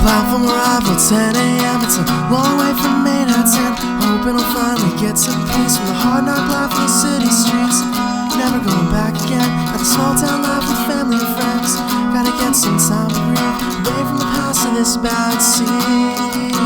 Platform arrival 10 a.m. It's a long way from Manhattan. Hoping I'll finally get some peace from the hard knock life on the city streets. Never going back again. At the small town life with family and friends. Gotta get some time to breathe away from the past of this bad scene.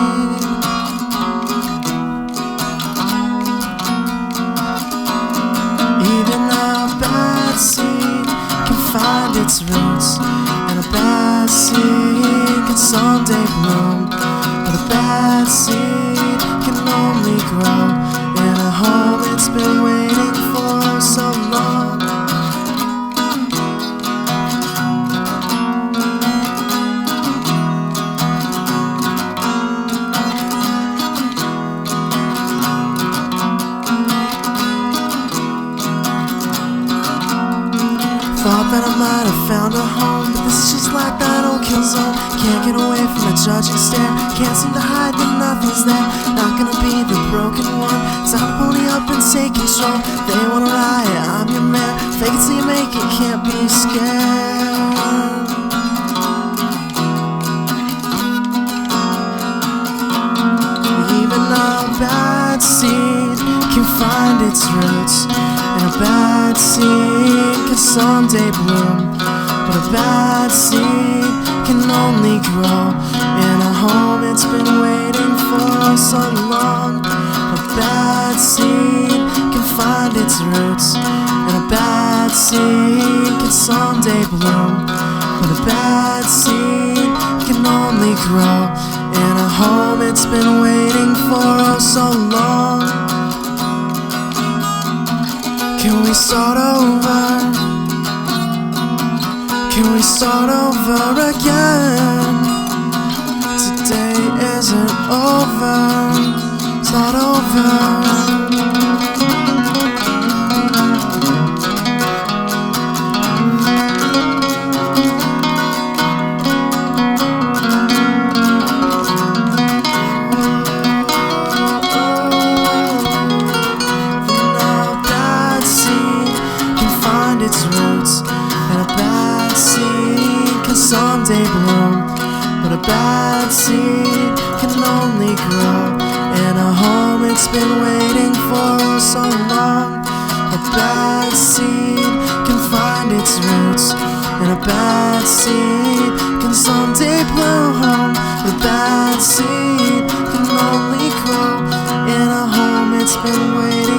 Even a bad scene can find its roots, and a bad scene can someday bloom. But a bad seed can only grow in a home it's been waiting for so long. Thought that I might have found a home, but this is just like that old kill zone. Can't get away from the judging stare. Can't seem to hide that nothing's there. Not gonna be the broken one. Time to pony up and take control. They wanna riot, I'm your man. Fake it till you make it, can't be scared. Even a bad seed can find its roots, and a bad seed can someday bloom. But a bad seed can only grow in a home it's been waiting for so long. A bad seed can find its roots, and a bad seed can someday bloom. But a bad seed can only grow in a home it's been waiting for so long. Can we start over? Can we start over again? Today isn't over. Start over. Its roots, and a bad seed can someday bloom. But a bad seed can only grow in a home it's been waiting for so long. A bad seed can find its roots, and a bad seed can someday bloom. But a bad seed can only grow in a home it's been waiting